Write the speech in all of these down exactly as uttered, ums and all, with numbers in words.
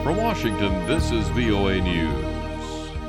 From Washington, this is V O A News.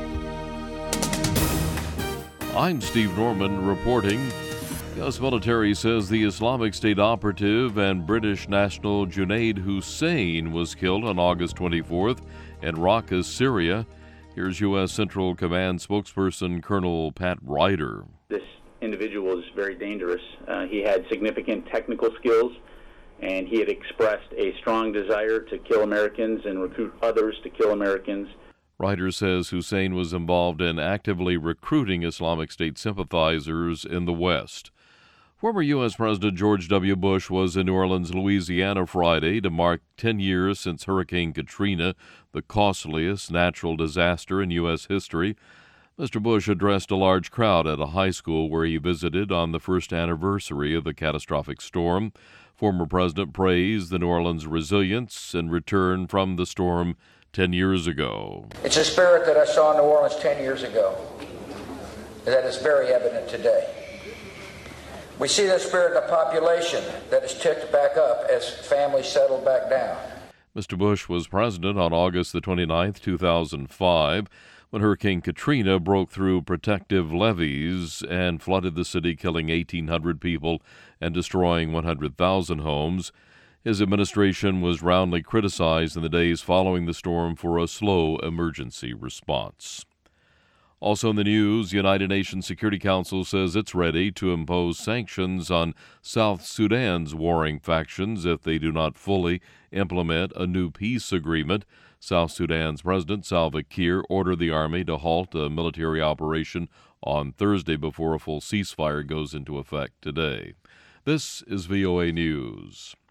I'm Steve Norman reporting. The U S military says the Islamic State operative and British national Junaid Hussain was killed on August twenty-fourth in Raqqa, Syria. Here's U S Central Command spokesperson Colonel Pat Ryder. This individual is very dangerous. Uh, he had significant technical skills, and he had expressed a strong desire to kill Americans and recruit others to kill Americans. Ryder says Hussain was involved in actively recruiting Islamic State sympathizers in the West. Former U S President George W. Bush was in New Orleans, Louisiana Friday to mark ten years since Hurricane Katrina, the costliest natural disaster in U S history. Mister Bush addressed a large crowd at a high school where he visited on the first anniversary of the catastrophic storm. Former president praised the New Orleans resilience in return from the storm ten years ago. It's a spirit that I saw in New Orleans ten years ago that is very evident today. We see that spirit in a population that has ticked back up as families settle back down. Mister Bush was president on August the twenty-ninth, two thousand five, when Hurricane Katrina broke through protective levees and flooded the city, killing eighteen hundred people and destroying one hundred thousand homes. His administration was roundly criticized in the days following the storm for a slow emergency response. Also in the news, the United Nations Security Council says it's ready to impose sanctions on South Sudan's warring factions if they do not fully implement a new peace agreement. South Sudan's President Salva Kiir ordered the army to halt a military operation on Thursday before a full ceasefire goes into effect today. This is V O A News.